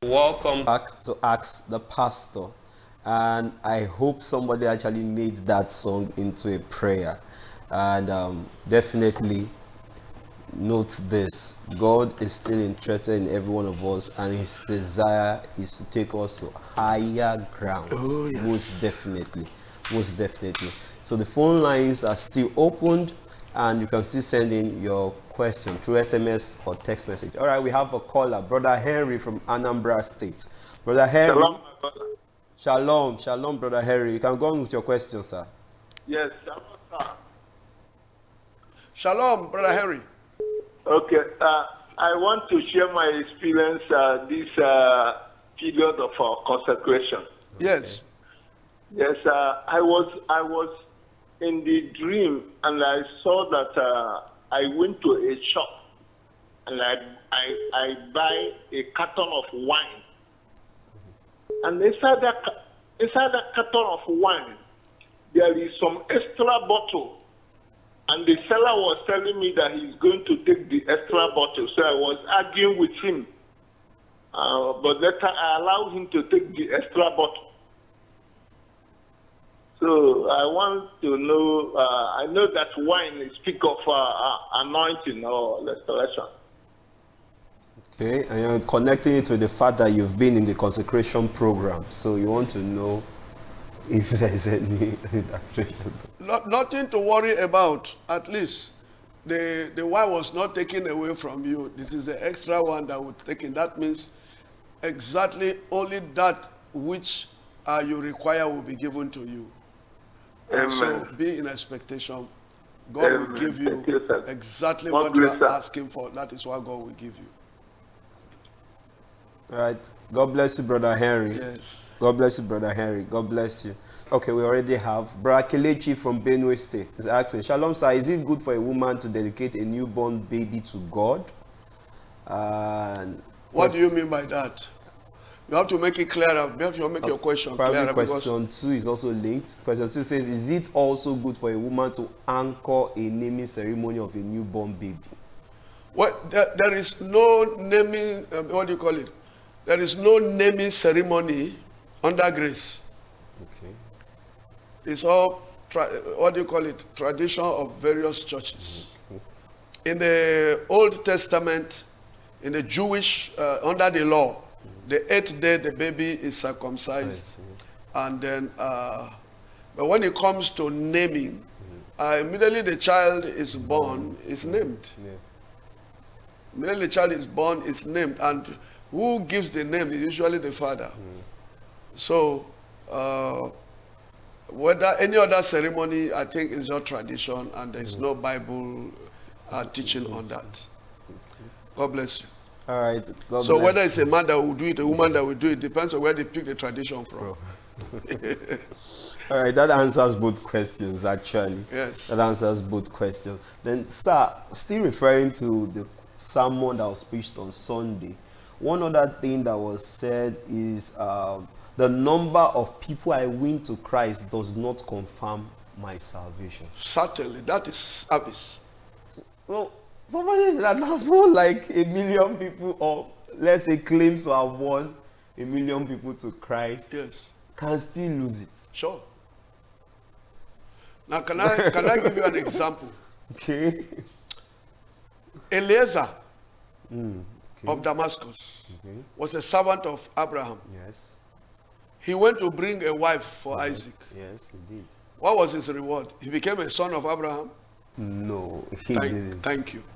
Welcome back to Ask the Pastor. And I hope somebody actually made that song into a prayer. And definitely note this: God is still interested in every one of us, and His desire is to take us to higher grounds. Oh, yes. Most definitely. Most definitely. So the phone lines are still opened, and you can still send in your question through SMS or text message. All right, we have a caller, Brother Henry from Anambra State. Brother Henry. Shalom, my brother. Shalom, shalom, Brother Henry. You can go on with your question, sir. Yes, shalom, sir. Shalom, Brother Henry. Okay, I want to share my experience this period of consecration. Yes. Yes, I was in the dream, and I saw that I went to a shop, and I buy a carton of wine, and inside that carton of wine, there is some extra bottle. And the seller was telling me that he's going to take the extra bottle. So I was arguing with him. But later I allowed him to take the extra bottle. So I want to know, I know that wine is speak of anointing or restoration. Okay, and you're connecting it to the fact that you've been in the consecration program. So you want to know if there is any interpretation. Nothing to worry about. At least the wine was not taken away from you. This is the extra one that was taken. That means exactly only that which you require will be given to you. And so be in expectation. God will give you exactly what you are asking for. That is what God will give you. All right. God bless you, Brother Henry. Yes. God bless you, Brother Henry. God bless you. Okay, we already have Brother Kelechi from Benue State. He's asking, Shalom, sir, is it good for a woman to dedicate a newborn baby to God? What do you mean by that? You have to make it clearer. You have to make your question clearer. Question 2 is also linked. Question 2 says, is it also good for a woman to anchor a naming ceremony of a newborn baby? Well, there is no naming, what do you call it? There is no naming ceremony under grace. Okay. It's all, what do you call it? Tradition of various churches. In the Old Testament, in the Jewish, under the law, the 8th day the baby is circumcised. And then, but when it comes to naming, immediately the child is born, is named. Immediately the child is born, is named. And who gives the name is usually the father. So, whether any other ceremony, I think is your tradition, and there is no Bible teaching on that. God bless you. All right. God So bless whether it's a man that will do it, a woman that will do it, depends on where they pick the tradition from. All right, that answers both questions, actually. Yes. That answers both questions. Then, sir, still referring to the sermon that was preached on Sunday, one other thing that was said is the number of people I win to Christ does not confirm my salvation. Certainly, that is service. Well, somebody that has won like 1 million people, or let's say claims to have won 1 million people to Christ, Yes. can still lose it. Sure. Now, can I give you an example? Okay. Eliezer of Damascus was a servant of Abraham. Yes. He went to bring a wife for Isaac. Yes, he did. What was his reward? He became a son of Abraham. No, he didn't. Thank you.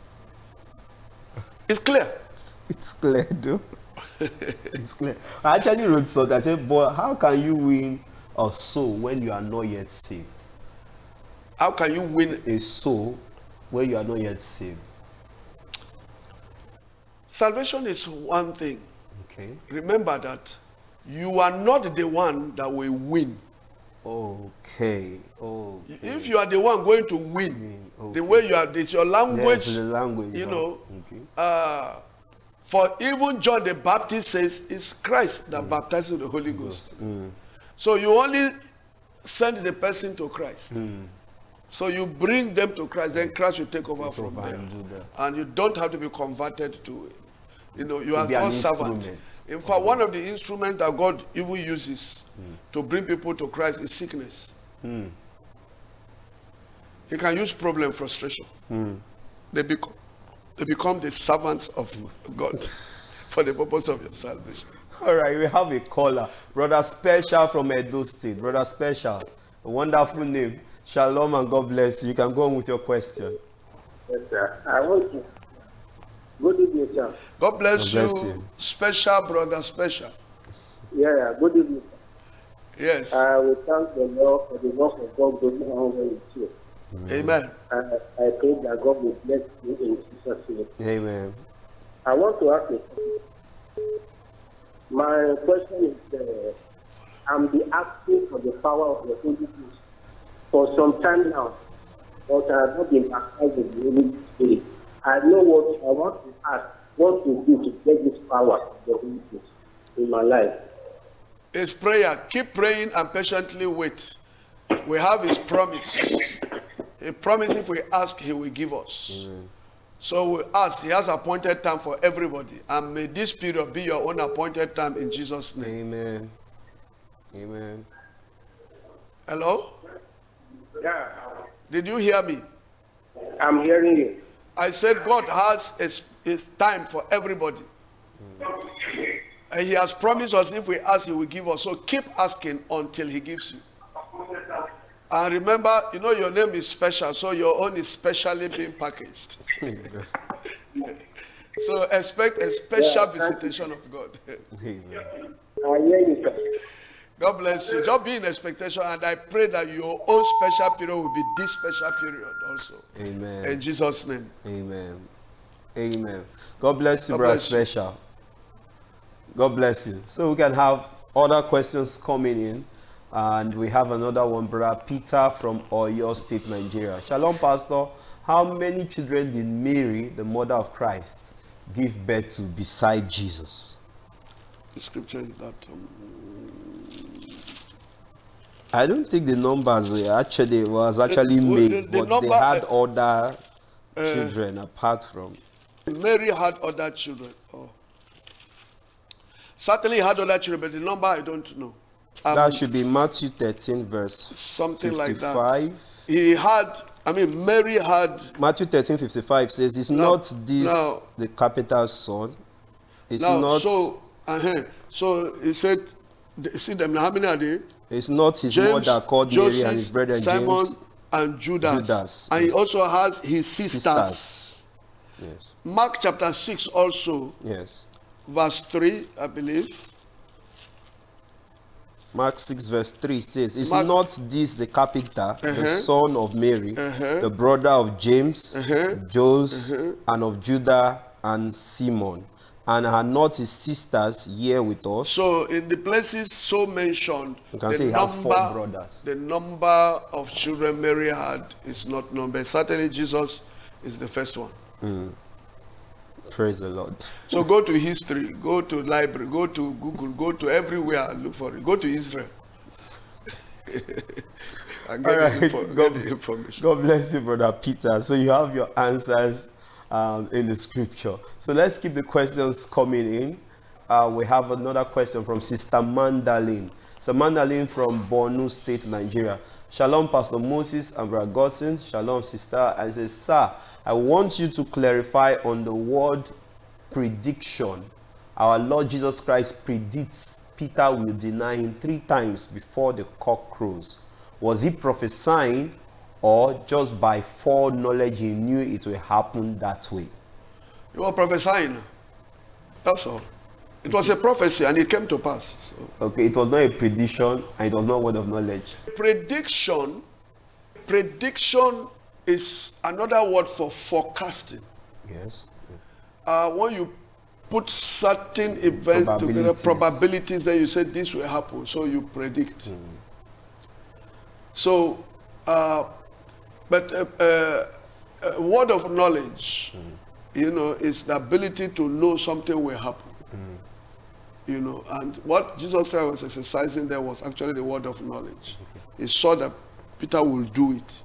It's clear. It's clear, though. It's clear. I actually wrote something. I said, but how can you win a soul when you are not yet saved? How can you win a soul when you are not yet saved? Salvation is one thing. Okay. Remember that you are not the one that will win. Okay. If you are the one going to win, the way you are, it's your language. Yes, the language. You know. Okay. For even John the Baptist says it's Christ that baptizes with the Holy Ghost. So you only send the person to Christ. So you bring them to Christ, then Christ will take over from there. And you don't have to be converted to, you know, you are not servant. In fact, one of the instruments that God even uses to bring people to Christ is sickness. He can use problem, frustration. They become the servants of God for the purpose of your salvation. All right, we have a caller. Brother Special from Edo State. Brother Special, a wonderful name. Shalom and God bless you. You can go on with your question. Yes, sir. I want to. Good evening, sir. God bless, God bless you. Special brother, special. Yeah, good evening. Yes. We thank the Lord for the work of God going on with you. Amen. I pray that God will bless you in Jesus' name. Amen. I want to ask you. My question is, I'm asking for the power of the Holy Ghost for some time now, but I have not been baptized with the Holy Spirit. I know what I want to ask, what to do to get this power of the Holy Ghost in my life. It's prayer. Keep praying and patiently wait. We have his promise. He promised if we ask, he will give us. So we ask. He has appointed time for everybody. And may this period be your own appointed time in Jesus' name. Amen. Amen. Hello? Yeah, Did you hear me? I'm hearing you. I said God has his time for everybody. And he has promised us if we ask, he will give us. So keep asking until he gives you. And remember, you know your name is special, so your own is specially being packaged. So expect a special visitation of God. Amen. I hear you, sir. God bless you. Just be in expectation, and I pray that your own special period will be this special period also. Amen. In Jesus' name. Amen. Amen. God bless you, God Brother bless you. Special. God bless you. So we can have other questions coming in. And we have another one, Brother Peter from Oyo State, Nigeria. Shalom, Pastor. How many children did Mary, the mother of Christ, give birth to beside Jesus? The scripture is that. I don't think the numbers was actually the made, but number, they had other children apart from. Mary had other children. Oh. Certainly had other children, but the number I don't know. That should be Matthew 13, verse Something 55. like that. Mary had. Matthew 13, 55 says, "Is not this the capital's son? It's not. So he said, see them. How many are they? It's not his James, mother called Joseph, Mary and his brother Simon, James, and Judas. And he also has his sisters. Yes. Mark chapter 6 also, Yes. verse 3, I believe. Mark 6 verse 3 says, "Is Mark, not this the carpenter, the son of Mary, the brother of James, Joseph, and of Judah and Simon? And are not his sisters here with us?" So in the places so mentioned, You can say he has 4 brothers. The number of children Mary had is not known, but certainly Jesus is the first one. Praise the Lord. So go to history, go to library, go to Google, go to everywhere and look for it. Go to Israel. And get, Right. get the information. God bless you, Brother Peter. So you have your answers in the scripture. So let's keep the questions coming in. We have another question from Sister Mandalene. Sister Mandalene from Borno State, Nigeria. Shalom, Pastor Moses and Brother Godson. Shalom, sister. I say, sir, I want you to clarify on the word prediction. Our Lord Jesus Christ predicts Peter will deny him 3 times before the cock crows. Was he prophesying, or just by foreknowledge he knew it will happen that way? He was prophesying. That's all. It was a prophecy and it came to pass. So. Okay, it was not a prediction and it was not word of knowledge. Prediction is another word for forecasting. Yes. When you put certain events together, probabilities, then you say this will happen, so you predict. So, but word of knowledge, is the ability to know something will happen. And what Jesus Christ was exercising there was actually the word of knowledge. He saw that Peter will do it.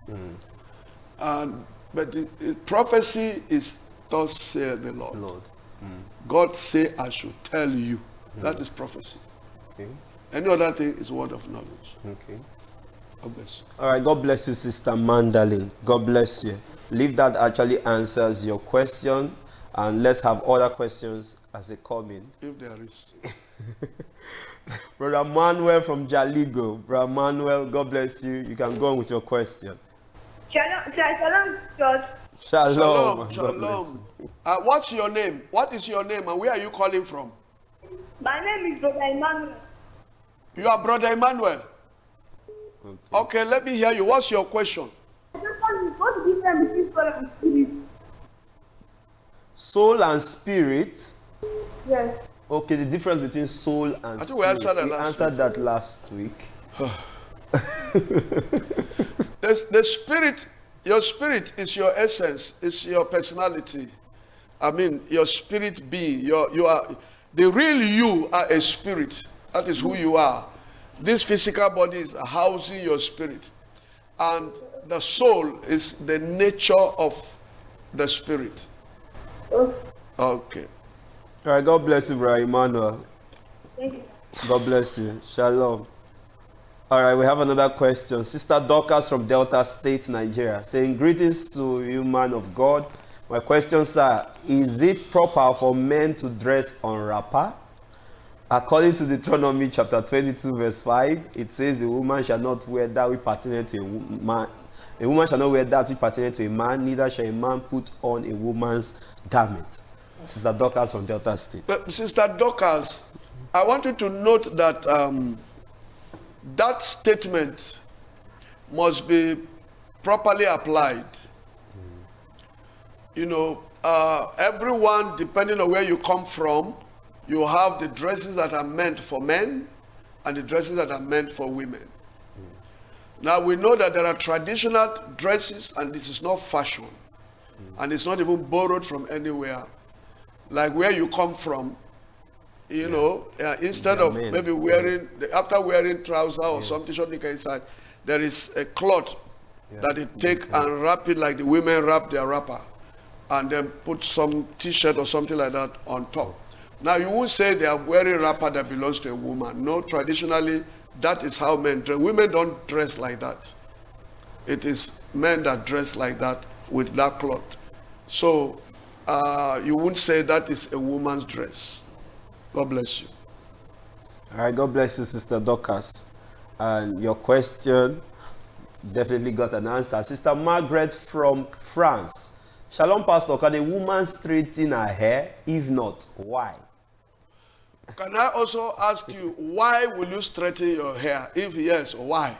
But the prophecy is, thus saith the Lord. God say, I should tell you. That is prophecy. Okay. Any other thing is word of knowledge. Okay. God bless you. All right. God bless you, Sister Mandalin. God bless you. Leave that actually answers your question, and let's have other questions as they come in. If there is. Brother Manuel from Jaligo. Brother Manuel, God bless you. You can go on with your question. Shalom, George. Shalom. God Shalom. bless you. What's your name? What is your name and where are you calling from? My name is Brother Emmanuel. You are Brother Emmanuel. Okay, let me hear you. What's your question? What's the difference between soul and spirit? Soul and spirit. Yes. Okay, the difference between soul and I think spirit. we answered that We last answered week. that last week. The spirit, your spirit is your essence, is your personality. I mean, your spirit being, you are the real you are a spirit. That is who you are. This physical body is housing your spirit. And the soul is the nature of the spirit. Okay. All right, God bless you, Brother Emmanuel. Thank you. God bless you. Shalom. All right, we have another question. Sister Dorcas from Delta State, Nigeria, saying, greetings to you, man of God. My questions are, is it proper for men to dress on wrapper? According to Deuteronomy chapter 22, verse 5, it says the woman shall not wear that which pertaineth to a man. A woman shall not wear that which pertaineth to a man, neither shall a man put on a woman's garment. Sister Dorcas from Delta State. Sister Dorcas, I want you to note that that statement must be properly applied. You know, everyone, depending on where you come from, you have the dresses that are meant for men and the dresses that are meant for women. Now we know that there are traditional dresses and this is not fashion. And it's not even borrowed from anywhere. Like where you come from, you know, instead of men. maybe wearing, after wearing trousers or something short inside, there is a cloth that they take and wrap it like the women wrap their wrapper. And then put some t-shirt or something like that on top. Now you won't say they are wearing wrapper that belongs to a woman. No, traditionally, that is how men dress. Women don't dress like that. It is men that dress like that with that cloth. So you won't say that is a woman's dress. God bless you. All right, God bless you, Sister Dorcas. And your question definitely got an answer. Sister Margaret from France. Shalom, Pastor. Can a woman straighten her hair? If not, why? Can I also ask you, why will you straighten your hair? If yes, why?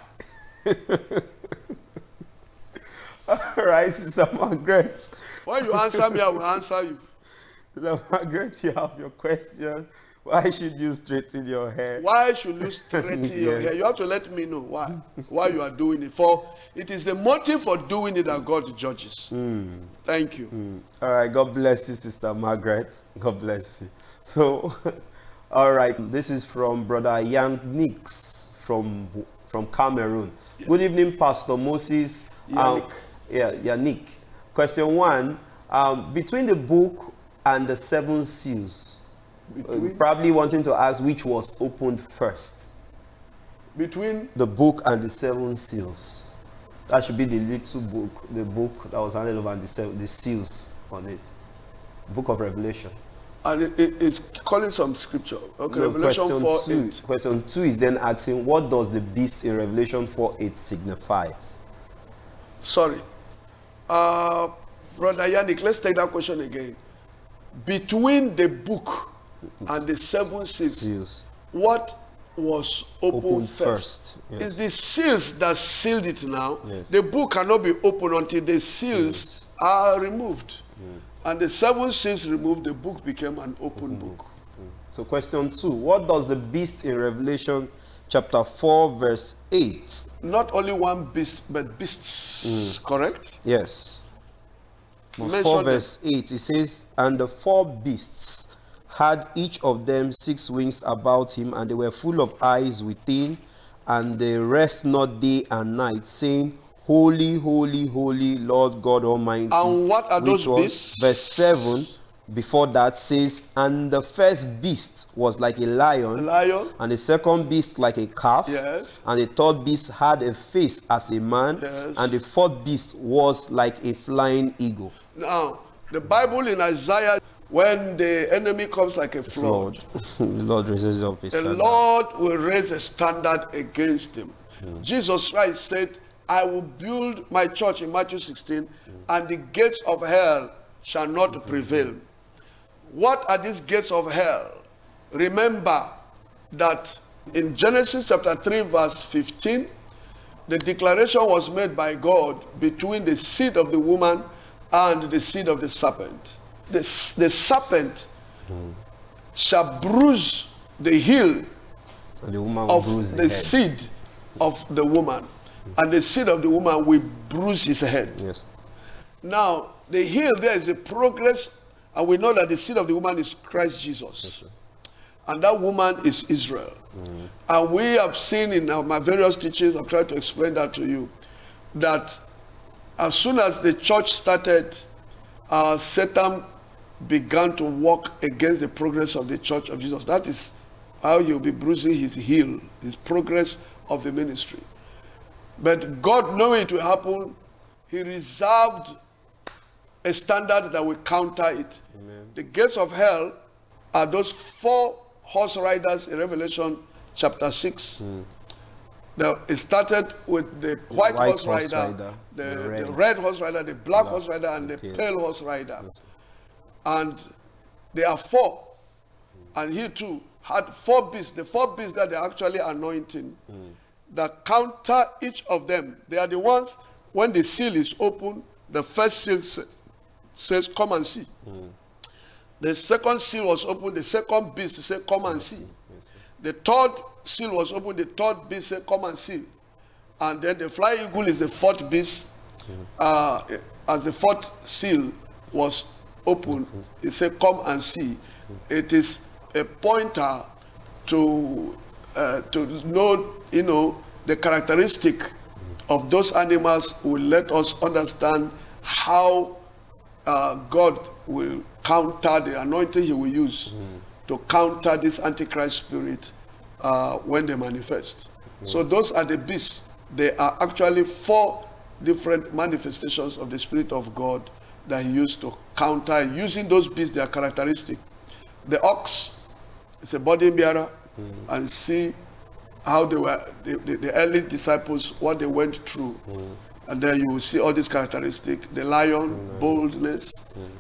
All right, Sister Margaret. When you answer me, I will answer you. Sister Margaret, you have your question. Why should you straighten your hair? Why should you straighten your Yes. hair? You have to let me know why you are doing it. For it is the motive for doing it that God judges. Thank you. All right, God bless you, Sister Margaret. God bless you. So, all right, this is from Brother Yannick from Cameroon. Good evening, Pastor Moses. Yannick. Yannick. Question 1, between the book and the 7 seals, probably wanting to ask which was opened first. Between The book and the 7 seals. That should be the little book, the book that was handed over and the seals on it. Book of Revelation. and it's calling some scripture. Okay, No, Revelation 4:8. question 2 is then asking, what does the beast in Revelation 4:8 signifies? Sorry. Brother Yannick, let's take that question again. Between the book and the 7 seals, Seals. what was opened first? Yes. It's the seals that sealed it now. Yes. The book cannot be opened until the seals are removed. And the 7 seals removed, the book became an open book. So question 2, what does the beast in Revelation chapter 4 verse 8? Not only one beast, but beasts, correct? Yes. Mention 4 them. verse 8, it says, and the 4 beasts had each of them 6 wings about him, and they were full of eyes within, and they rest not day and night, saying, Holy, holy, holy, Lord God Almighty. And what are which those was, beasts? Verse 7, before that says, and the first beast was like a A lion, lion. and the second beast like a calf, Yes. and the third beast had a face as a man, Yes. and the fourth beast was like a flying eagle. Now, the Bible in Isaiah, when the enemy comes like a flood, The Lord raises up his the standard. Lord will raise a standard against him. Jesus Christ said, I will build my church in Matthew 16, and the gates of hell shall not prevail. What are these gates of hell? Remember that in Genesis chapter 3 verse 15, the declaration was made by God between the seed of the woman and the seed of the serpent. The serpent shall bruise the heel And the woman will of bruise the the head. seed of the woman, and the seed of the woman will bruise his head. Yes. Now, the heel there is the progress, and we know that the seed of the woman is Christ Jesus. And that woman is Israel. And we have seen in my various teachings, I've tried to explain that to you, that as soon as the church started, Satan began to work against the progress of the church of Jesus. That is how he'll be bruising his heel, his progress of the ministry. But God, knowing it will happen, he reserved a standard that will counter it. The gates of hell are those 4 horse riders in Revelation chapter 6. Now, it started with the white horse rider, the red horse rider, the black horse rider, and the pale horse rider. And there are 4. And he too had 4 beasts. The 4 beasts that they're actually anointing, that counter each of them. They are the ones, when the seal is open, the first seal says, come and see. The second seal was opened, the second beast said, come and see. The third seal was opened, the third beast said, come and see. And then the flying eagle is the 4th beast. As the 4th seal was opened, it said, come and see. It is a pointer to know, the characteristic of those animals will let us understand how God will counter the anointing he will use to counter this antichrist spirit when they manifest. So those are the beasts. They are actually 4 different manifestations of the Spirit of God that he used to counter. Using those beasts, their characteristic. The ox is a burden bearer, and see how they were, the early disciples, what they went through. And then you will see all these characteristics. The lion, boldness,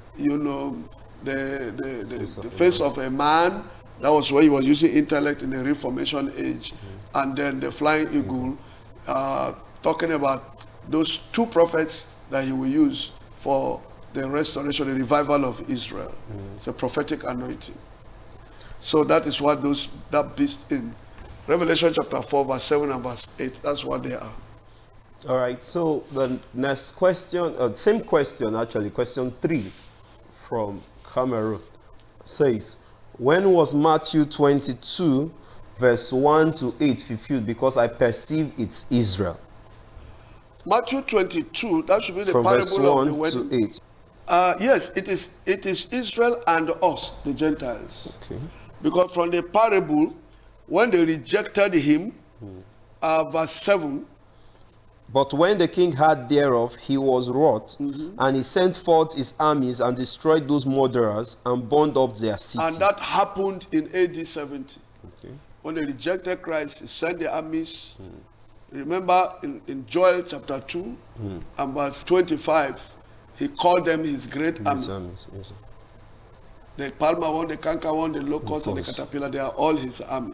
the face of a man. That was where he was using intellect in the Reformation age. And then the flying eagle, talking about those 2 prophets that he will use for the restoration, the revival of Israel. It's a prophetic anointing. So that is what that beast in Revelation chapter 4, verse 7 and verse 8, that's what they are. All right, so the next question, same question actually, question 3 from Cameroon says, when was Matthew 22 verse 1 to 8 fulfilled? Because I perceive it's Israel. Matthew 22, that should be the From verse parable of the 1 wedding. to 8. Yes, it is Israel and us, the Gentiles. Okay. Because from the parable, when they rejected him, verse 7, But when the king heard thereof, he was wroth, and he sent forth his armies and destroyed those murderers and burned up their city. and that happened in AD 70. Okay. When they rejected Christ, he sent the armies. Remember in Joel chapter 2 and verse 25, he called them his great army. His armies, yes, sir. The palmer one, the canker one, the locust, and the caterpillar, they are all his army.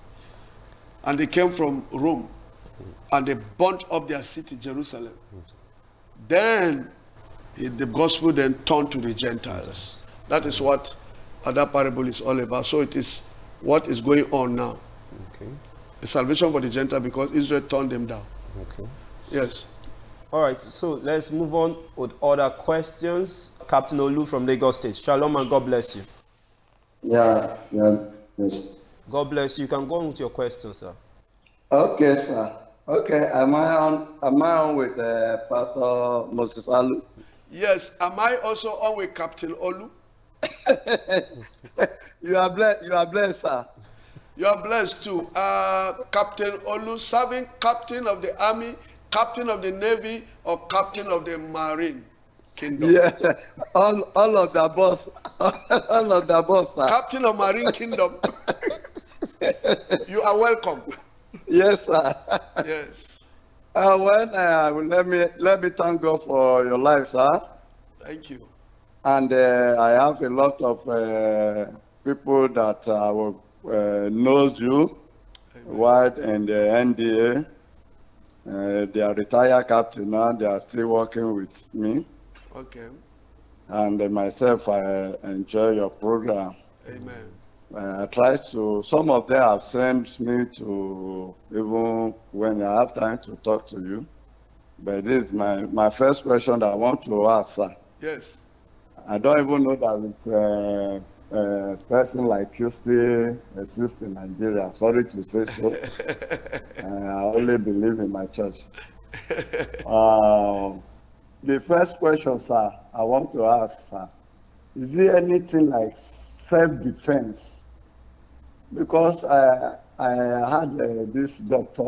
And they came from Rome, and they burnt up their city, Jerusalem. Then the gospel then turned to the Gentiles. That is what that parable is all about. So it is what is going on now. Okay. The salvation for the Gentiles, because Israel turned them down. Okay. Yes. All right, so let's move on with other questions. Captain Olu from Lagos State. Shalom and God bless you. Yeah, yes. God bless you. You can go on with your question, sir. Okay, sir. Okay, am I on with Pastor Moses Alu? Yes. Am I also on with Captain Olu? You are blessed. You are blessed, sir. You are blessed too. Captain Olu, serving captain of the army, captain of the navy, or captain of the marine kingdom? Yeah, all of the boss, all of the boss, sir. Captain of marine kingdom. You are welcome. Yes, sir. Yes. Let me thank God for your life, sir. Thank you. And I have a lot of people that knows you, while in the NDA. They are retired captain now. They are still working with me. Okay. And myself, I enjoy your program. Amen. I try to, some of them have sent me to, even when I have time to talk to you. But this is my first question that I want to ask, sir. Yes. I don't even know that a person like you still exists in Nigeria. Sorry to say so. I only believe in my church. The first question, sir, I want to ask, sir, is there anything like self-defense? Because I had this doctor,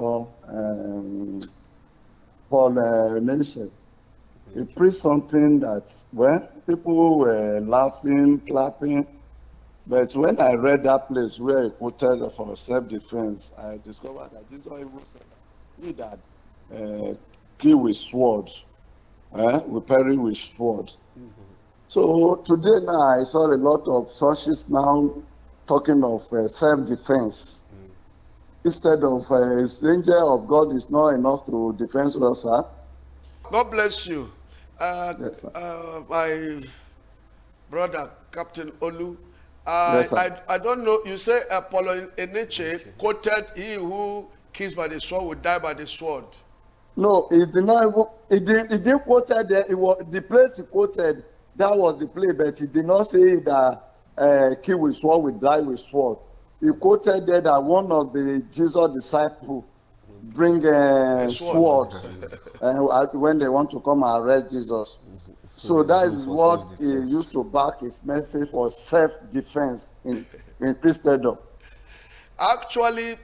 Paul Nation. He preached something that, well, people were laughing, clapping. But when I read that place where he quoted for self-defense, I discovered that Jesus even said that he that kill with swords, we perish with swords. Mm-hmm. So today now I saw a lot of churches now talking of self-defense. Mm. Instead of a stranger of God is not enough to defend us, sir. God bless you. Yes, my brother, Captain Olu, yes, I don't know, you say Apollo Eneche quoted, he who kills by the sword will die by the sword. No, he did not even, he didn't quote there. It was the place he quoted, that was the place, but he did not say that kill with sword will die with sword. He quoted there that one of the Jesus disciples bring sword when they want to come and arrest Jesus. So that is what he used to back his message for self-defense in Christendom. Actually,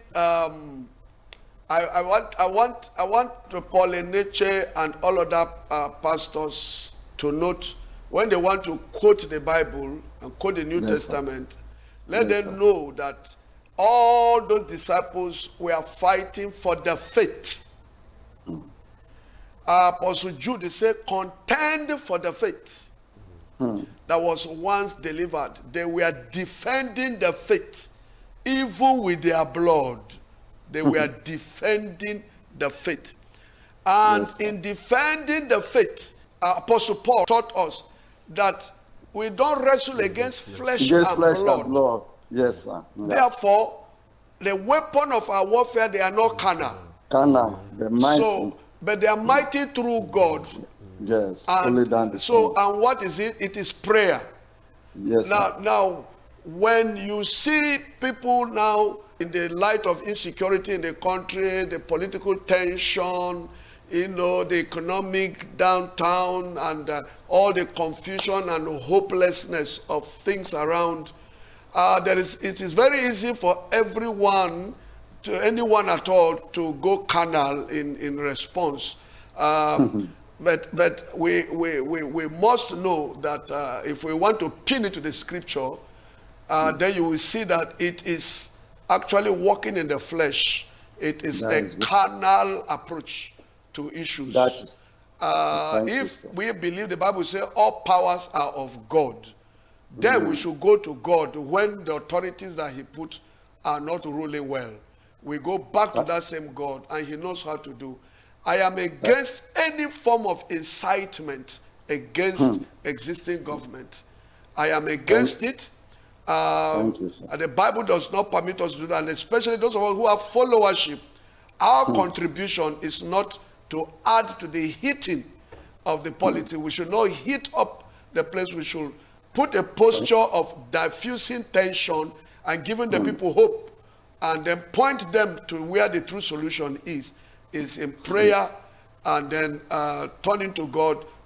I want to Paul Eneche and all other pastors to note when they want to quote the Bible and quote the New Testament, let them know that all those disciples were fighting for the faith. Apostle Jude said, contend for the faith that was once delivered. They were defending the faith, even with their blood. They were defending the faith. And in defending the faith, Apostle Paul taught us that we don't wrestle against flesh and blood. Yes, sir. Therefore, the weapon of our warfare, they are not carnal. They're mighty. So, but they are mighty through God. Yes. And so, and what is it? It is prayer. Yes. Now, when you see people now in the light of insecurity in the country, the political tension, the economic downtown, and all the confusion and hopelessness of things around, it is very easy for anyone at all to go carnal in response. But we must know that if we want to pin it to the scripture, then you will see that it is actually walking in the flesh. It is a carnal approach to issues. If we believe the Bible says all powers are of God, then we should go to God when the authorities that he put are not ruling well. We go back to that same God, and he knows how to do. I am against any form of incitement against existing government. I am against it. Thank you, sir. The Bible does not permit us to do that, and especially those of us who have followership. Our contribution is not to add to the heating of the polity. We should not heat up the place. We should put a posture of diffusing tension and giving the people hope, and then point them to where the true solution is in prayer, and then turning to God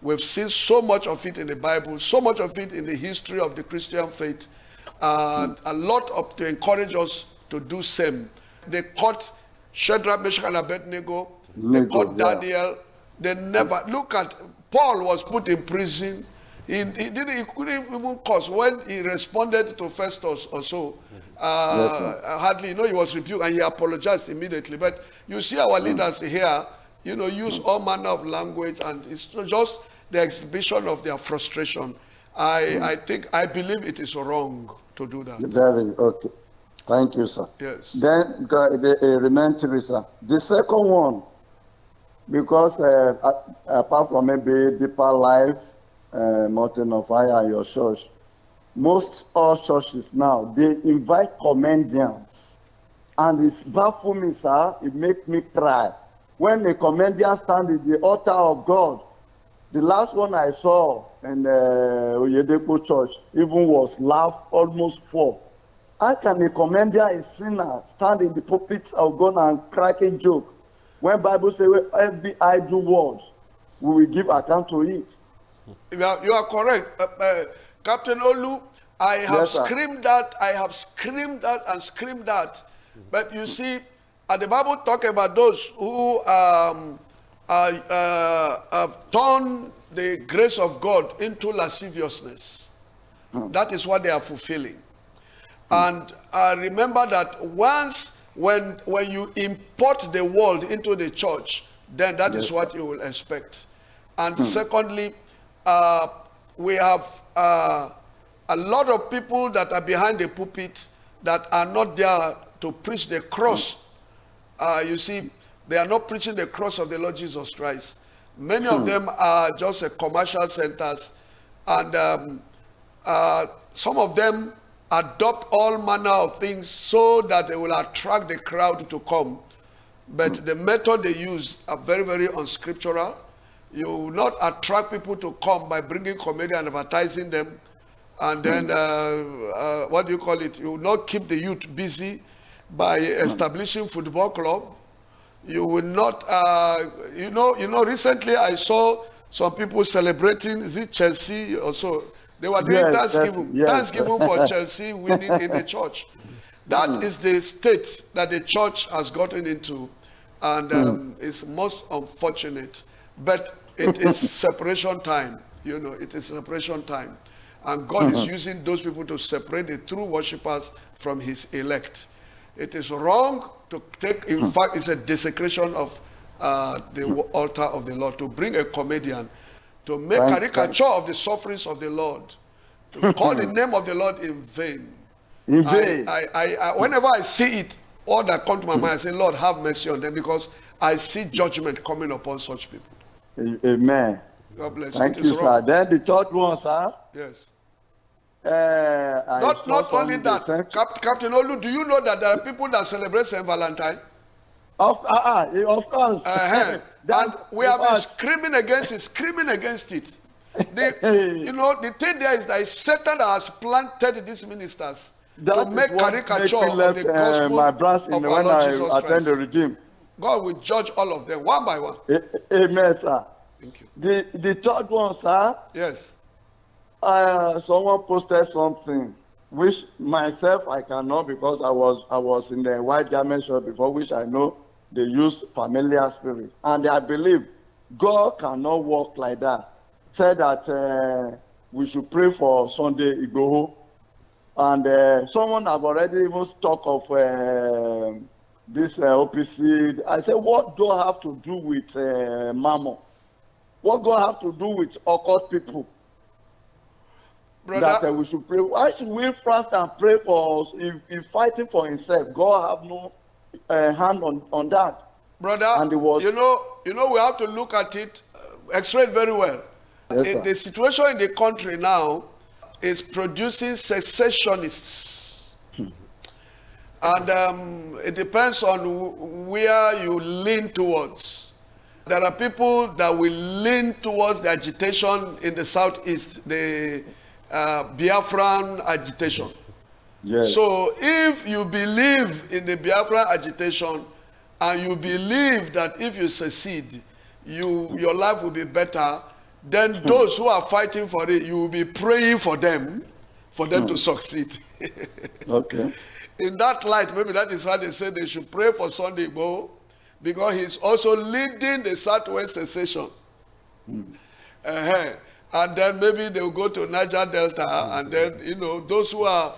We've seen so much of it in the Bible, so much of it in the history of the Christian faith, and a lot of to encourage us to do same. They caught Shadrach, Meshach, and Abednego. They caught Daniel. They never look at Paul was put in prison. He couldn't even cause when he responded to Festus or so. Hardly, he was rebuked and he apologized immediately. But you see our leaders here, use all manner of language, and it's just the exhibition of their frustration. I believe it is wrong to do that. Very okay. Thank you, sir. Yes. Then remain Teresa. The second one, because apart from maybe Deeper Life, Mountain of Fire, and your church, most all churches now, they invite comedians. And it's baffled me, sir. It makes me cry. When a comedian stands at the altar of God, the last one I saw in Oyedepo Church even was laugh almost full. How can a comedian, a sinner, stand in the pulpit of God and crack a joke? When Bible says every idle word, we will give account to it. You are correct. Captain Olu, I have screamed that, and screamed that. But you see, the Bible talk about those who turn the grace of God into lasciviousness. That is what they are fulfilling. And remember that once, when you import the world into the church, then that is what you will expect. And secondly, we have a lot of people that are behind the pulpit that are not there to preach the cross. You see, they are not preaching the cross of the Lord Jesus Christ. Many of them are just commercial centers, and some of them adopt all manner of things so that they will attract the crowd to come. But the method they use are very, very unscriptural. You will not attract people to come by bringing comedy and advertising them. And then, what do you call it? You will not keep the youth busy by establishing football club. You will not, recently I saw some people celebrating, is it Chelsea or so? They were doing Thanksgiving for Chelsea winning in the church. That is the state that the church has gotten into, and it's most unfortunate. But it is separation time. It is separation time. And God is using those people to separate the true worshippers from his elect. It is wrong to take, in fact, it's a desecration of the altar of the Lord, to bring a comedian, to make caricature of the sufferings of the Lord, to call the name of the Lord in vain. In vain. Whenever I see it, all that comes to my mind, I say, Lord, have mercy on them, because I see judgment coming upon such people. Amen. God bless you. Thank you, sir. Then the third one, sir. Yes. Not only that, Captain Olu, do you know that there are people that celebrate St. Valentine? Of course. And we have been screaming against it. The thing there is that Satan has planted these ministers to make caricature of the gospel my brass of when our Lord I Jesus attend Christ. the regime. God will judge all of them one by one. Amen, sir. Thank you. The third one, sir. Yes. Someone posted something, which myself I cannot, because I was in the white garment shop before, which I know they use familiar spirit, and I believe God cannot work like that. Said that we should pray for Sunday Igboho, and someone have already even talked of this OPC. I said, what do I have to do with Mammon? What do I have to do with occult people? Brother, that we should pray. Why should we fast and pray for us if fighting for himself? God have no hand on that. Brother, and it was, we have to look at it, x-ray very well. Yes, the situation in the country now is producing secessionists. And it depends on where you lean towards. There are people that will lean towards the agitation in the southeast, the Biafran agitation. yes. So if you believe in the Biafran agitation, and you believe that if you succeed, your life will be better, then those who are fighting for it, you will be praying for them to succeed. Okay. In that light, maybe that is why they say they should pray for Sunday Igboho, because he's also leading the Southwest secession. And then maybe they'll go to Niger Delta, and then, those who are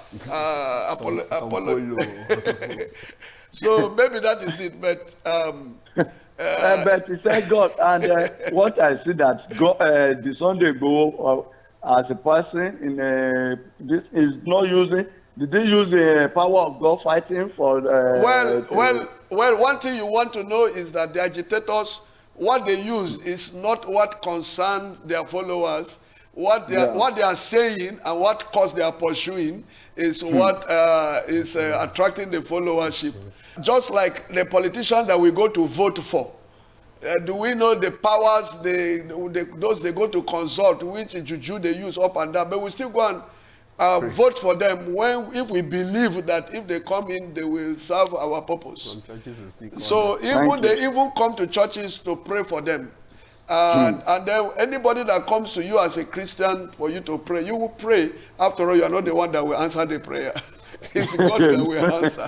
so maybe that is it. But but he said God, and what I see that God, the Sunday Igboho as a person in this is not using. Did they use the power of God fighting for? Well. One thing you want to know is that the agitators, what they use is not what concerns their followers. What they are saying and what cause they are pursuing is what is attracting the followership. Just like the politicians that we go to vote for. Do we know the powers those they go to consult, which juju they use up and down? But we still go and vote for them if we believe that if they come in, they will serve our purpose. So they even come to churches to pray for them. And then anybody that comes to you as a Christian for you to pray, you will pray. After all, you are not the one that will answer the prayer. It's God that will answer.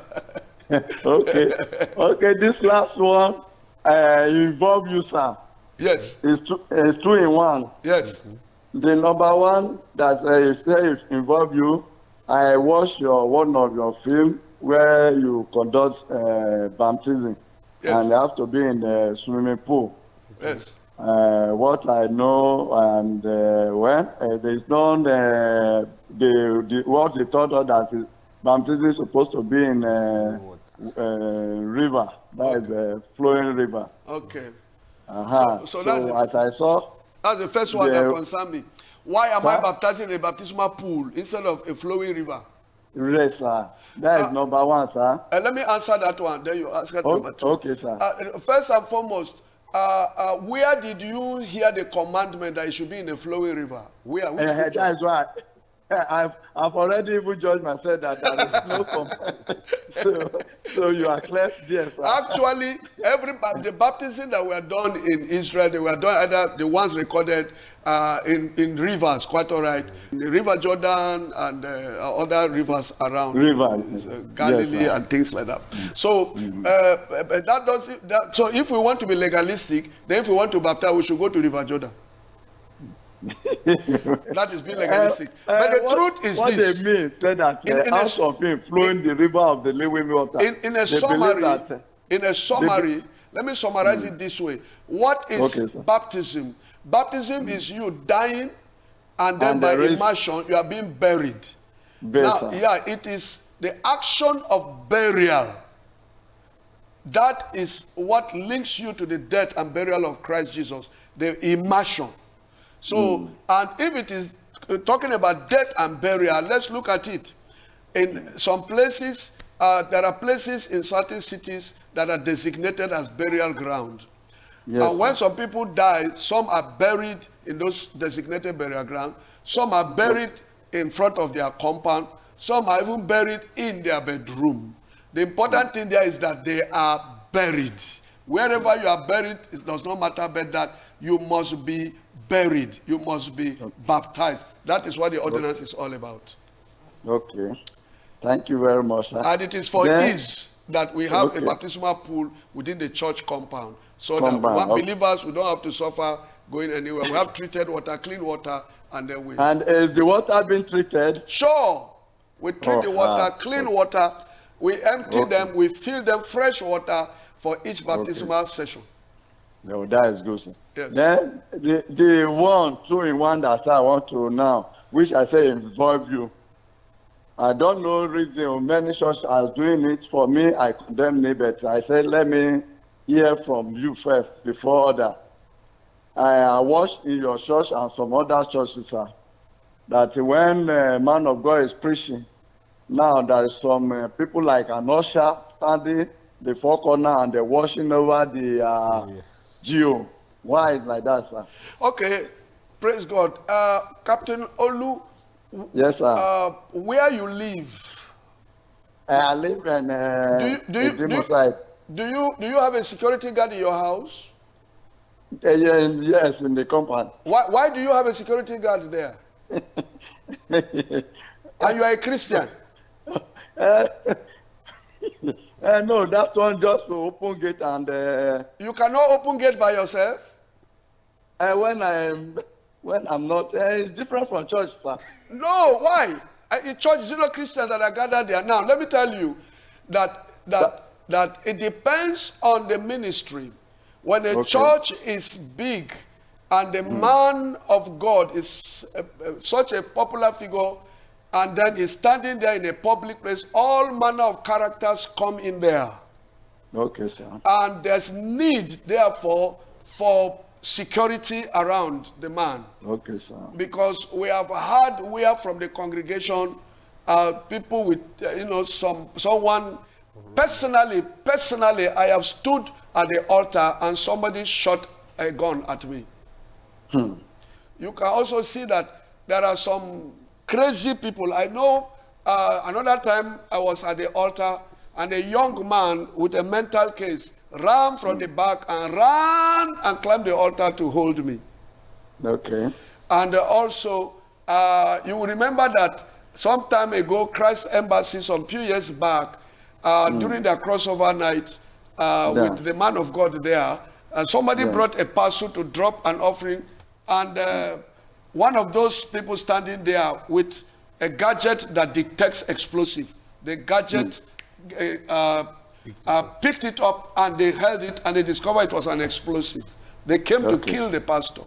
Okay, this last one involve you, sir. Yes. It's two in one. Yes. The number one that involve you, I watched one of your film where you conduct baptism, and you have to be in the swimming pool. Yes. What I know, and there is no what they taught us that baptism is supposed to be in river, that is a flowing river. Okay. So as I saw. That's the first one that concerns me. Why am I baptizing in a baptismal pool instead of a flowing river? Yes, sir. That is number one, sir. Let me answer that one. Then you ask number two. Okay, sir. First and foremost, where did you hear the commandment that it should be in a flowing river? Where? Which scripture? That is right. I've already even judged myself that there is no commandment. So you are clear, yes, sir. Actually, the baptism that were done in Israel, they were done either the ones recorded in rivers, quite all right, in the River Jordan and other rivers around Galilee, yes, and things like that. So so if we want to be legalistic, then if we want to baptize, we should go to River Jordan. That is being legalistic. But the truth is what this. What they mean said that out of him flowing the river of the living water. In a summary, let me summarize it this way. What is baptism? Baptism is you dying, and then by immersion you are being buried. Now, it is the action of burial. That is what links you to the death and burial of Christ Jesus, the immersion. So, and if it is talking about death and burial, let's look at it. In some places, there are places in certain cities that are designated as burial ground. Yes, and when some people die, some are buried in those designated burial ground. Some are buried in front of their compound. Some are even buried in their bedroom. The important thing there is that they are buried. Wherever you are buried, it does not matter but that you must be buried. You must be baptized. That is what the ordinance is all about. Okay. Thank you very much, sir. And it is for ease that we have a baptismal pool within the church compound. So that believers, we don't have to suffer going anywhere. We have treated water, clean water, and then we... And is the water being treated? Sure. We treat the water, clean water. We empty them. We fill them fresh water for each baptismal session. No, that is good, sir. Yes. Then the 2-in-1 that I want to now, which I say involve you. I don't know reason many churches are doing it. For me, I condemn it, but I said let me hear from you first before other. I watched in your church and some other churches, sir, that when a man of God is preaching, now there is some people like an usher standing the four corner and they're washing over the geo. Why is like that, sir? Okay, praise God. Captain Olu, yes, sir. Where you live? I live in do you have a security guard in your house? Yes, in the compound. Why do you have a security guard there? And you are a Christian? No, that one just to open gate and You cannot open gate by yourself? when I'm not, it's different from church, sir. No, why? In church, zero Christians that are gathered there. Now, let me tell you that it depends on the ministry. When a church is big and the man of God is such a popular figure and then is standing there in a public place, all manner of characters come in there. Okay, sir. And there's need, therefore, for security around the man. Okay, sir. Because we have heard where from the congregation, people with, someone, personally, I have stood at the altar and somebody shot a gun at me. You can also see that there are some crazy people. I know another time I was at the altar and a young man with a mental case ran from the back and ran and climbed the altar to hold me. Okay. And also, you will remember that some time ago, Christ Embassy, some few years back, during the crossover night with the man of God there, somebody brought a parcel to drop an offering, and one of those people standing there with a gadget that detects explosive. The gadget picked it up and they held it and they discovered it was an explosive. They came to kill the pastor.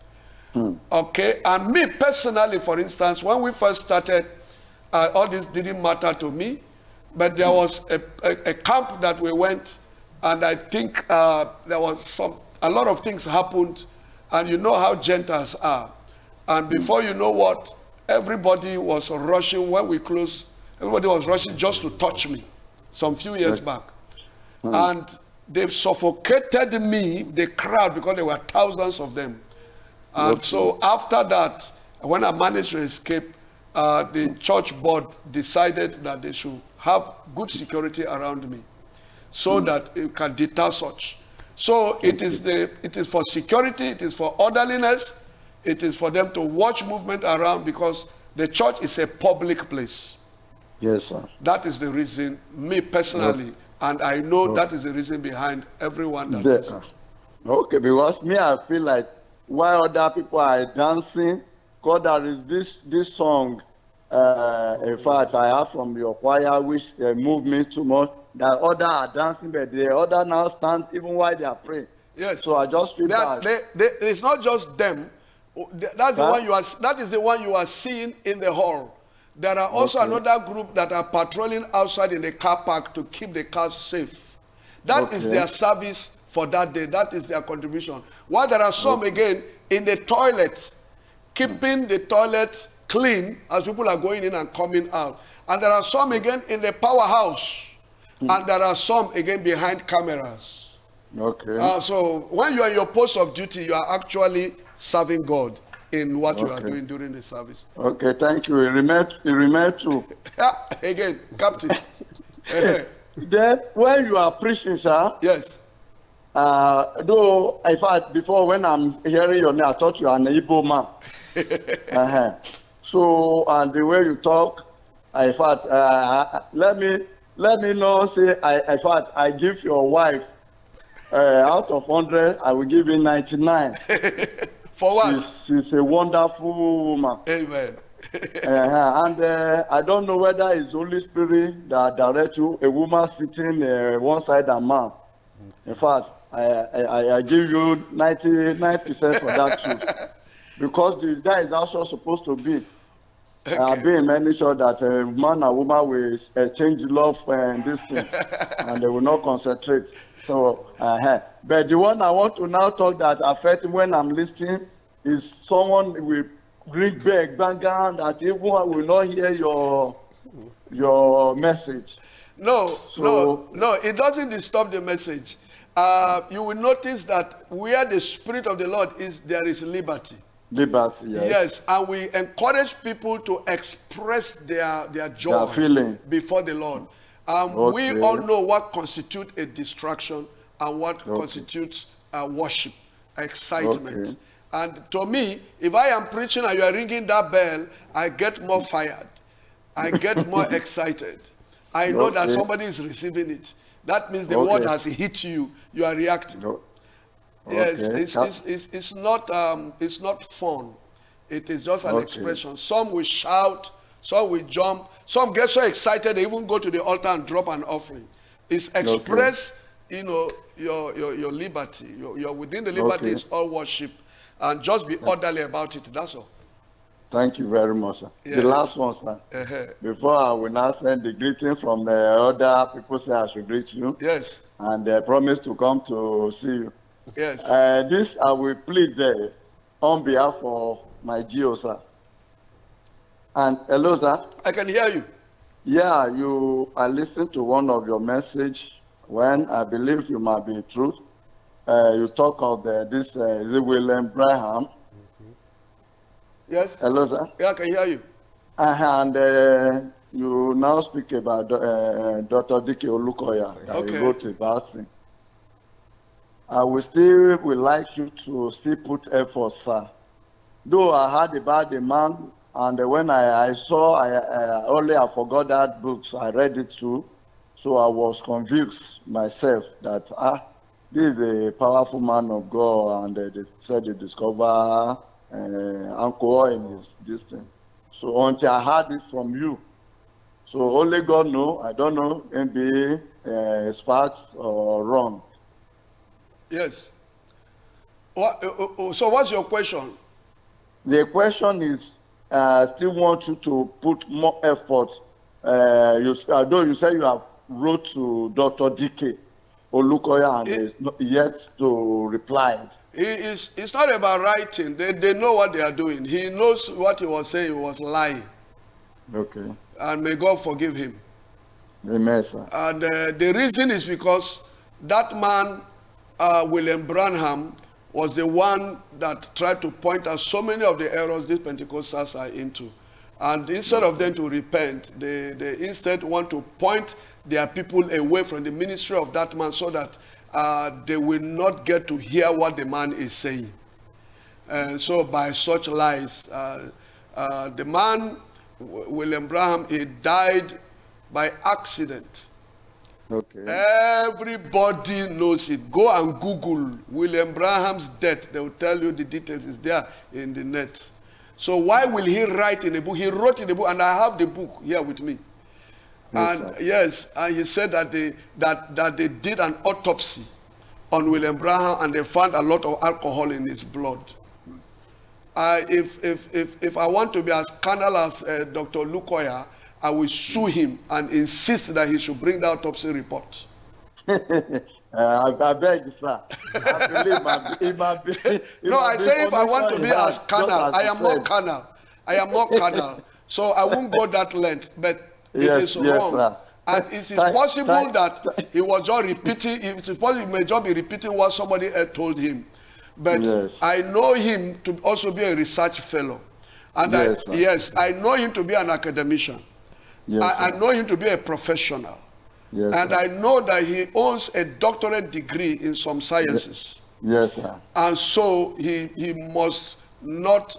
Okay, and me personally, for instance, when we first started, all this didn't matter to me, but there was a camp that we went, and I think there was a lot of things happened, and you know how Gentiles are. And before you know what, everybody was rushing when we closed. Everybody was rushing just to touch me some few years back. And they've suffocated me, the crowd, because there were thousands of them. And so after that, when I managed to escape, the church board decided that they should have good security around me so that it can deter such. So it is for security, it is for orderliness, it is for them to watch movement around, because the church is a public place. Yes, sir. That is the reason, me personally, and I know that is the reason behind everyone that is. Okay, because me, I feel like while other people are dancing, because there is this song, in fact, I have from your choir, which moved me too much, that other are dancing, but the other now stand even while they are praying. Yes. So I just feel that it's not just them. That's the one you are. That is the one you are seeing in the hall. There are also another group that are patrolling outside in the car park to keep the cars safe. That is their service for that day. That is their contribution. While there are some again in the toilet, keeping the toilet clean as people are going in and coming out. And there are some again in the powerhouse. And there are some again behind cameras. Okay. So when you are in your post of duty, you are actually serving God in what you are doing during the service. Okay, thank you. It remained true. Again, Captain. Then when you are preaching, sir. Yes. Though, in fact, before when I'm hearing your name, I thought you are an Igbo man. So, and the way you talk, in fact, let me know. Say, in fact, I give your wife out of 100, I will give you 99. For what? She's a wonderful woman. Amen. And I don't know whether it's Holy Spirit that directs you, a woman sitting one side and man. In fact, I give you 99% for that too. Because that is also supposed to be. I've been many sure that a man and woman will change love and this thing, and they will not concentrate. So, but the one I want to now talk that affects when I'm listening is someone will bring back background that even will not hear your message. No, it doesn't disturb the message. You will notice that where the Spirit of the Lord is, there is liberty. Liberty, yes. Yes, and we encourage people to express their joy before the Lord. We all know what constitutes a distraction and what constitutes worship. excitement. Okay. And to me, if I am preaching and you are ringing that bell, I get more fired. I get more excited. I know that Okay. somebody is receiving it. That means the Okay. word has hit you. You are reacting. No. Yes, Okay. it's not fun. It is just an Okay. expression. Some will shout, some will jump, some get so excited they even go to the altar and drop an offering. It's express, your liberty. You're within the liberty. Okay. It's all worship, and just be orderly about it. That's all. Thank you very much, sir. Yes. The last one, sir. Uh-huh. Before I will now send the greeting from the other people, say I should greet you, Yes, and they promise to come to see you. yes. This I will plead on behalf of my GO, sir. And hello, sir. I can hear you. Yeah, I listened to one of your message when I believe you might be truth. You talk of this is it William Branham. Yes. Hello, sir. Yeah, I can hear you. And you now speak about Dr. Dike Olukoya that Okay. he wrote about him. I would like you to still put effort, sir. Though I heard about the man, and when I saw, I forgot that book, so I read it too. So I was convinced myself that this is a powerful man of God, and they said they discover alcohol in this thing. So until I heard it from you, so only God know. I don't know, maybe it's facts or wrong. Yes. So what's your question? The question is, I still want you to put more effort. Although you say you have wrote to Dr. Dike Olukoya and is not yet to reply. It's not about writing. They know what they are doing. He knows what he was saying. He was lying. Okay. And may God forgive him. Amen, sir. And the reason is because that man, William Branham, was the one that tried to point out so many of the errors these Pentecostals are into. And instead of them to repent, they instead want to point their people away from the ministry of that man so that they will not get to hear what the man is saying. And so by such lies, the man, William Branham, he died by accident. Okay. Everybody knows it. Go and Google William Branham's death. They will tell you the details. It's there in the net. So why will he write in a book? He wrote in a book, and I have the book here with me. And yes, and he said that they did an autopsy on William Branham, and they found a lot of alcohol in his blood. If I want to be as carnal as Dr. Lukoya, I will sue him and insist that he should bring the autopsy report. I beg, sir. I believe it might be. No, I say if I want to be as carnal, I am not carnal. I am not carnal. So I won't go that length, but it is wrong. Sir. And it is possible that he was just repeating, it is possible he may just be repeating what somebody else told him. But Yes. I know him to also be a research fellow. And Yes, sir. I know him to be an academician. Yes, I sir. know him to be a professional. Yes, And sir. I know that he owns a doctorate degree in some sciences. Yes, sir. And so he must not,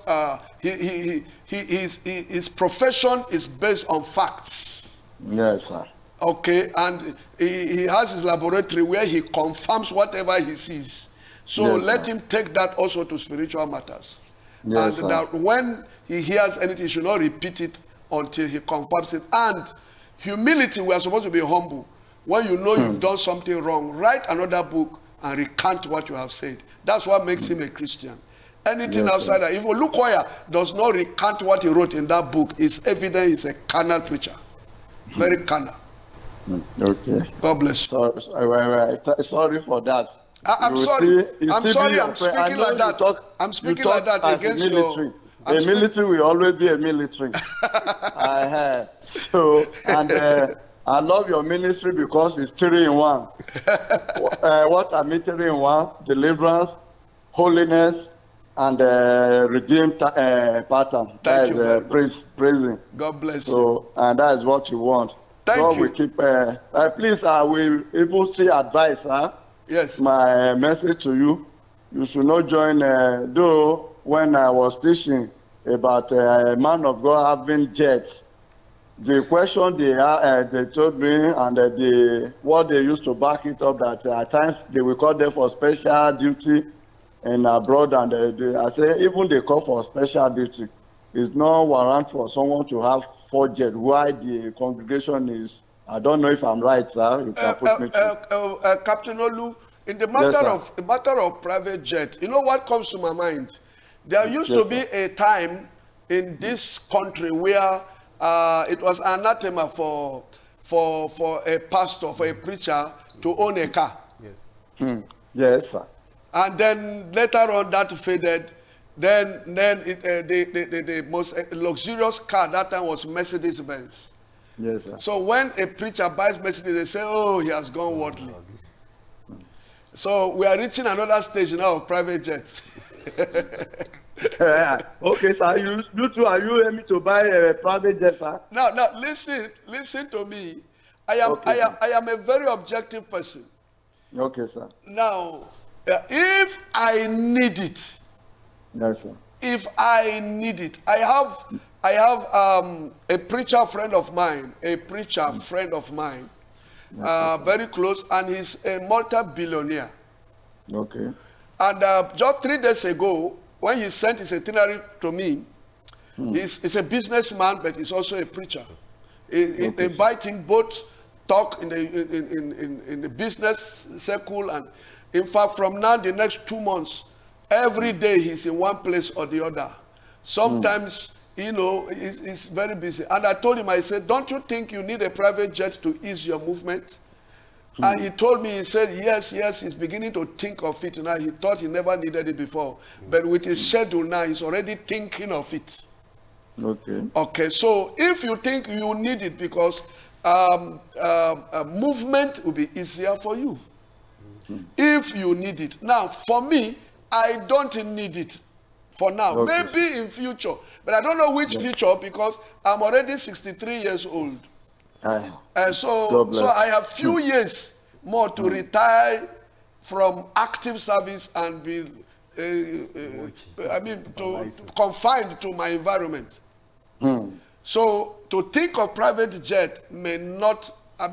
his profession is based on facts. Yes, sir. Okay, and he has his laboratory where he confirms whatever he sees. So Yes, let sir. him take that also to spiritual matters. Yes, And sir. that when he hears anything, he should not repeat it until he confirms it. And humility, we are supposed to be humble. When you know you've done something wrong, write another book and recant what you have said. That's what makes him a Christian. Anything Yes, outside that, if Olukoya does not recant what he wrote in that book, it's evident he's a carnal preacher. Very carnal. Okay. God bless you. Sorry for that. I'm You sorry. you I'm be sorry. your I'm friend. I speaking know like you that. talk- I'm you speaking talk like that as against military. your. I'm A speak- military will always be a military. So, and I love your ministry because it's 3 in 1. What I mean 3 in 1? Deliverance, holiness, and redeemed pattern. Thank you very much. Praising. God bless you. So, and that is what you want. Thank God you. will keep. Please, I will even see advice. Yes. My message to you. you should not join. Though when I was teaching about a man of God having jets, the question they told me and what they used to back it up, that at times they will call them for special duty and abroad, and I say even they call for special duty. It's no warrant for someone to have 4 jets. Why the congregation is? I don't know if I'm right, sir. You can put me through. Captain Olu, in the Yes, matter of private jet, you know what comes to my mind? There used to be a time in this country where it was anathema for a pastor, for a preacher to own a car. Yes. Yes, sir. And then later on that faded. Then the most luxurious car that time was Mercedes Benz. Yes, sir. So when a preacher buys Mercedes, they say, "Oh, he has gone worldly." So we are reaching another stage now of private jets. Okay, sir. You two, are you aiming to buy a private jet, sir? Now, listen to me. I am a very objective person. Okay, sir. Now, if I need it, Yes, sir. I have a preacher friend of mine, very close, and he's a multi-billionaire. Okay. And just 3 days ago, when he sent his itinerary to me, he's a businessman, but he's also a preacher. Inviting both talk in the business circle, and in fact, from now the next 2 months, every day he's in one place or the other. Sometimes, he's very busy. And I told him, I said, "Don't you think you need a private jet to ease your movement?" And he told me, he said, yes, he's beginning to think of it now. He thought he never needed it before. But with his schedule now, he's already thinking of it. Okay, so if you think you need it because movement will be easier for you. If you need it. Now, for me, I don't need it for now. Maybe in future. But I don't know which future, because I'm already 63 years old. So I have few years more to retire from active service and be confined to my environment. So to think of private jet may not,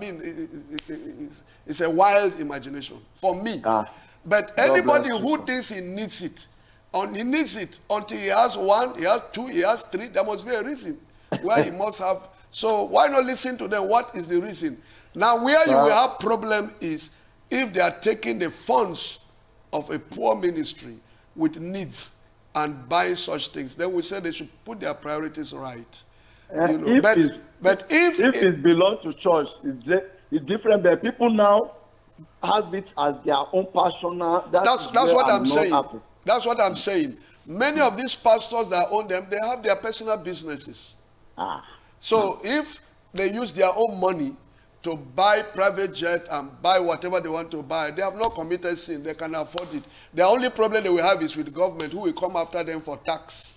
it's a wild imagination for me. But anybody who thinks he needs it until he has 1, he has 2, he has 3, there must be a reason where he must have. So why not listen to them? What is the reason? Now, where you will have problem is if they are taking the funds of a poor ministry with needs and buying such things, then we say they should put their priorities right. But if it belongs to church, it's different. But people now have it as their own personal. That's what I'm saying. Happy. That's what I'm saying. Many of these pastors that own them, they have their personal businesses. So if they use their own money to buy private jet and buy whatever they want to buy, they have not committed sin. They can afford it. The only problem they will have is with the government, who will come after them for tax.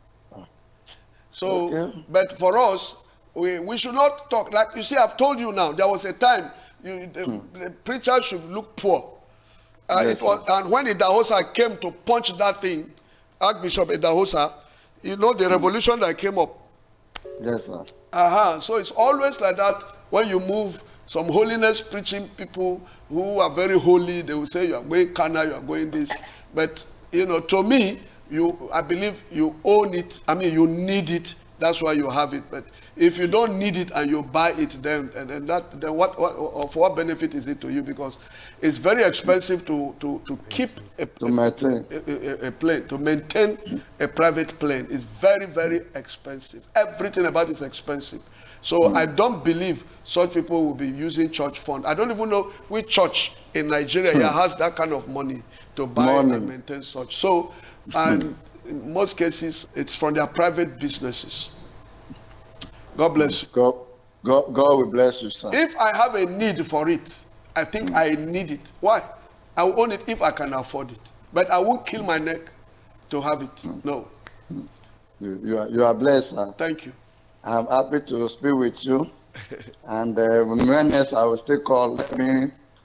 So, but for us, we should not talk. Like you see, I've told you now, there was a time the preacher should look poor. And when Idahosa came to punch that thing, Archbishop Idahosa, the revolution that came up. Yes, sir. So it's always like that. When you move some holiness preaching people who are very holy, they will say you are going carnal, you are going this. But to me, I believe you own it. You need it. That's why you have it. But if you don't need it and you buy it, then what benefit is it to you? Because it's very expensive to keep a plane, to maintain a private plane. It's very, very expensive. Everything about it is expensive. So I don't believe such people will be using church fund. I don't even know which church in Nigeria has that kind of money to buy and maintain such. So, and in most cases, it's from their private businesses. God bless you. God will bless you, sir. If I have a need for it, I think I need it. Why? I will own it if I can afford it. But I won't kill my neck to have it. No. You are blessed, sir. Thank you. I'm happy to speak with you. And when next I will still call, let me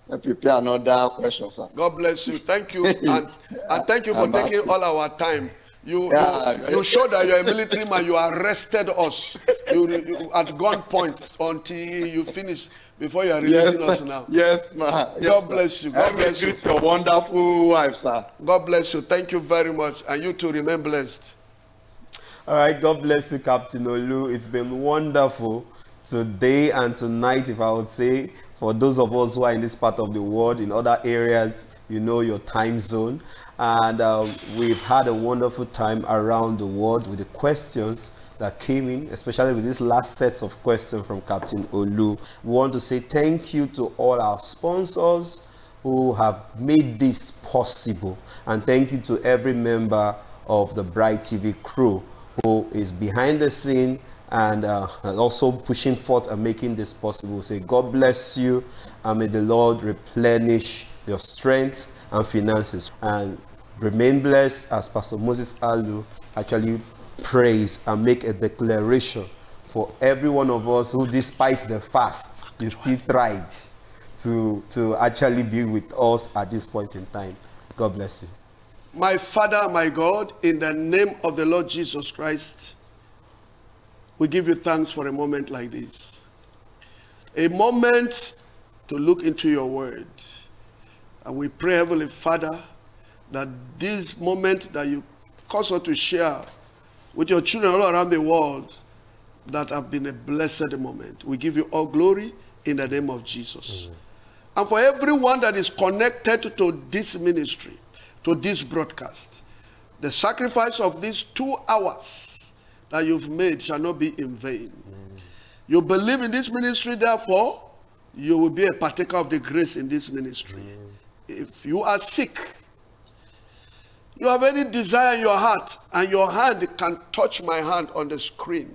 prepare another question, sir. God bless you. Thank you. And thank you for taking all our time. You showed that you're a military man. You arrested us you at gunpoint until you finish before you are releasing us now. Yes, ma. Yes, God bless you. God bless you. Your wonderful wife, sir. God bless you. Thank you very much. And you too, remain blessed. All right, God bless you, Captain Olu. It's been wonderful today and tonight, if I would say, for those of us who are in this part of the world, in other areas, you know your time zone. And we've had a wonderful time around the world with the questions that came in, especially with these last sets of questions from Captain Olu. We want to say thank you to all our sponsors who have made this possible. And thank you to every member of the Bright TV crew who is behind the scene and also pushing forth and making this possible. We say God bless you, and may the Lord replenish your strength and finances. And remain blessed as Pastor Moses Alu actually prays and make a declaration for every one of us who, despite the fast, you still tried to actually be with us at this point in time. God bless you. My Father, my God, in the name of the Lord Jesus Christ, we give you thanks for a moment like this. A moment to look into your word. And we pray, Heavenly Father, that this moment that you cause us to share with your children all around the world, that have been a blessed moment. We give you all glory in the name of Jesus. And for everyone that is connected to this ministry, to this broadcast, the sacrifice of these 2 hours that you've made shall not be in vain. You believe in this ministry, therefore, you will be a partaker of the grace in this ministry. If you are sick, you have any desire in your heart, and your hand can touch my hand on the screen,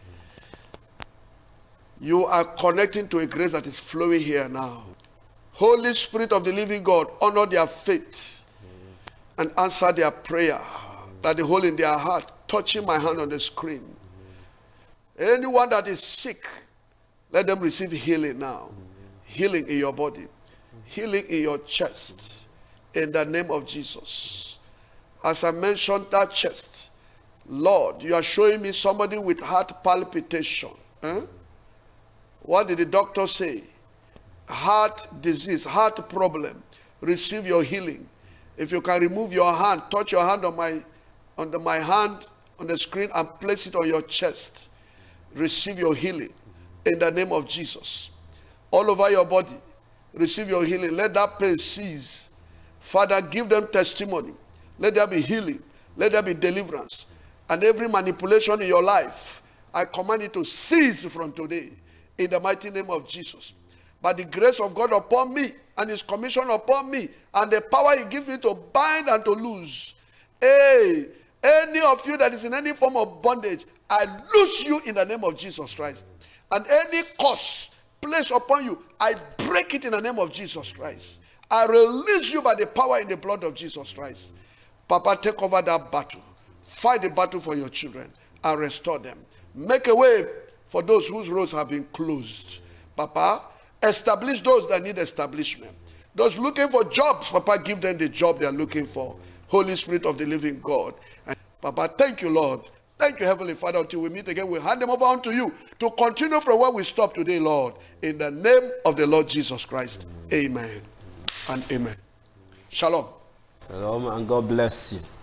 you are connecting to a grace that is flowing here now. Holy Spirit of the living God, honor their faith and answer their prayer that they hold in their heart, touching my hand on the screen. Anyone that is sick, let them receive healing now. Healing in your body, healing in your chest, in the name of Jesus. As I mentioned that chest, Lord, you are showing me somebody with heart palpitation. What did the doctor say? Heart disease, heart problem. Receive your healing. If you can remove your hand, touch your hand on my hand on the screen and place it on your chest. Receive your healing in the name of Jesus. All over your body, receive your healing. Let that pain cease. Father, give them testimony. Let there be healing. Let there be deliverance. And every manipulation in your life, I command it to cease from today in the mighty name of Jesus. By the grace of God upon me and his commission upon me and the power he gives me to bind and to loose. Hey, any of you that is in any form of bondage, I loose you in the name of Jesus Christ. And any curse placed upon you, I break it in the name of Jesus Christ. I release you by the power in the blood of Jesus Christ. Papa, take over that battle. Fight the battle for your children and restore them. Make a way for those whose roads have been closed. Papa, establish those that need establishment. Those looking for jobs, Papa, give them the job they are looking for. Holy Spirit of the living God. And Papa, thank you, Lord. Thank you, Heavenly Father. Until we meet again, we'll hand them over unto you to continue from where we stopped today, Lord. In the name of the Lord Jesus Christ. Amen and amen. Shalom. Shalom, and God bless you.